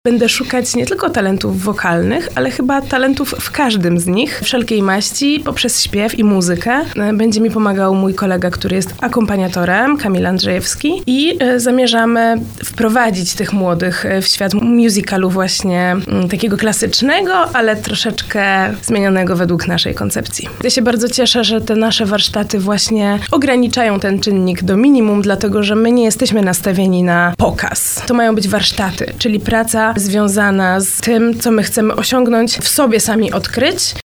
Będę szukać nie tylko talentów wokalnych, ale chyba talentów w każdym z nich, wszelkiej maści, poprzez śpiew i muzykę. Będzie mi pomagał mój kolega, który jest akompaniatorem, Kamil Andrzejewski, i zamierzamy wprowadzić tych młodych w świat musicalu właśnie takiego klasycznego, ale troszeczkę zmienionego według naszej koncepcji. Ja się bardzo cieszę, że te nasze warsztaty właśnie ograniczają ten czynnik do minimum, dlatego że my nie jesteśmy nastawieni na pokaz. To mają być warsztaty, czyli praca związana z tym, co my chcemy osiągnąć, w sobie sami odkryć.